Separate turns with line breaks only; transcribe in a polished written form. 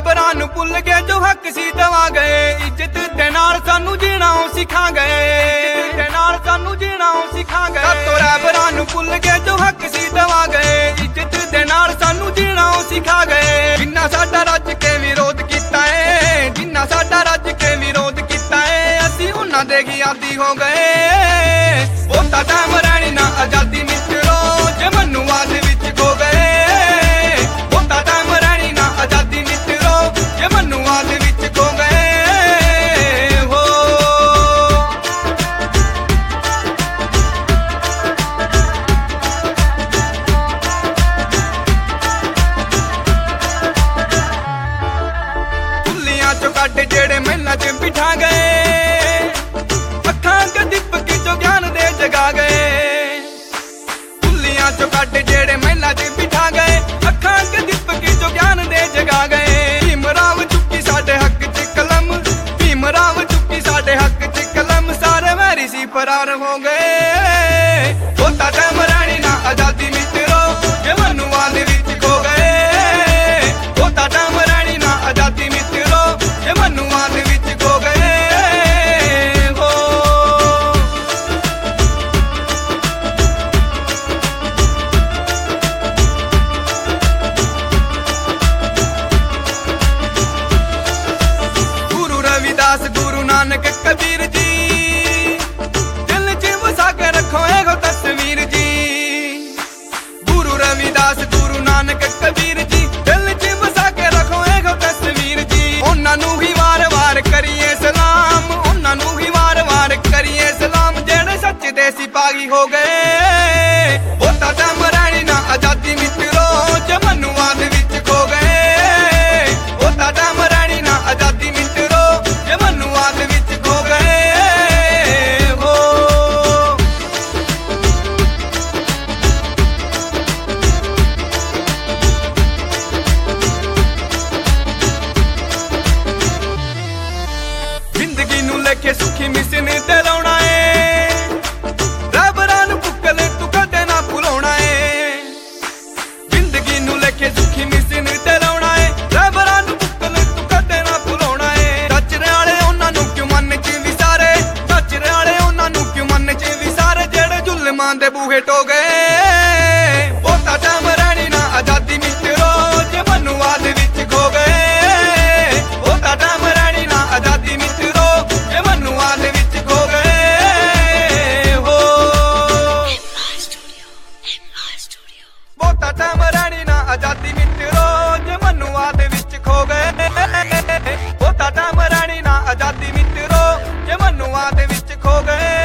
रैबरां नूं भुल गए जो हक सी दवांगे। इज्जत दे नाल सानू जीना सिखांगे, दे नाल सानू जीना सिखांगे। तो रैबरां नूं भुल गए जो हक सी दवांगे। इज्जत दे नाल सानू जीना सिखांगे। जिन्ना साडा रज के विरोध कीता है, जिन्ना साडा रज के विरोध कीता है, असीं उन्हां दे ही आदी हो गए। ओदा टाइम रहनी ना आजादी मित्रो, जे मनुवाद विच खो गए। ओदा टाइम रहनी ना आजादी मित्रो, जे मनुवाद विच खो गए। हो भुल्लियां चो कट जेड़े महलां च बिठा गए। अखां अग दीपक चो ज्ञान दे जगा गए। भुल्लियां चो कट जेड़े महलां च बिठा गए। अखां अग दीपक चो ज्ञान दे जगा गए। भीमराव चुक्की साडे हक च कलम, भीमराव चुक्की साडे हक च कलम। सारे वैरी सी फरार हो गए। ओदा टाइम रहनी ना आजादी मित्रो, जे मनुवाद विच खो गए। ओदा टाइम रहनी ना आजादी मित्रो, जे मनुवाद विच खो गए। हो गुरु रविदास गुरु नानक कबीर जी, दिल च वसा के रखो एगो तस्वीर जी। गुरु रविदास गुरु नानक कबीर जी, दिल च वसा के रखो एगो तस्वीर जी। उन्हां नूं ही वार वार करिए सलाम, उन्हां नूं ही वार वार करिए सलाम। जेड़े सच दे सिपाही हो गए। ओदा टाइम रहनी ना आजादी मित्रो, जे मनुवाद विच खो गए। ओदा टाइम रहनी ना आजादी मित्रो, जे मनुवाद विच खो गए। हो जिंदगी नूं लेके सुखी मिशन ते लाउणा है। रैबरां नूं पुक्कल तू कदे ना भुलाउणा है। जिंदगी नूं लेके सुखी मिशन ते लाउणा है। रैबरां नूं पुक्कल तू कदे ना भुलाउणा है। टचरे वाले उन्हां नूं क्यों मन च विसारे, टचरे वाले उन्हां नूं क्यों मन च विसारे। जेड़े जुल्मां दे बूहे टो गए। ओदा टाइम रहनी ना आजादी मित्रो, जे मनुवाद विच खो गए। ओदा टाइम रहनी ना आजादी मित्रो, जे मनुवाद विच खो गए। हो ओदा टाइम रहनी ना आजादी मित्रो, जे मनुवाद विच खो गए। ओदा टाइम रहनी ना आजादी मित्रो, जे मनुवाद विच खो गए।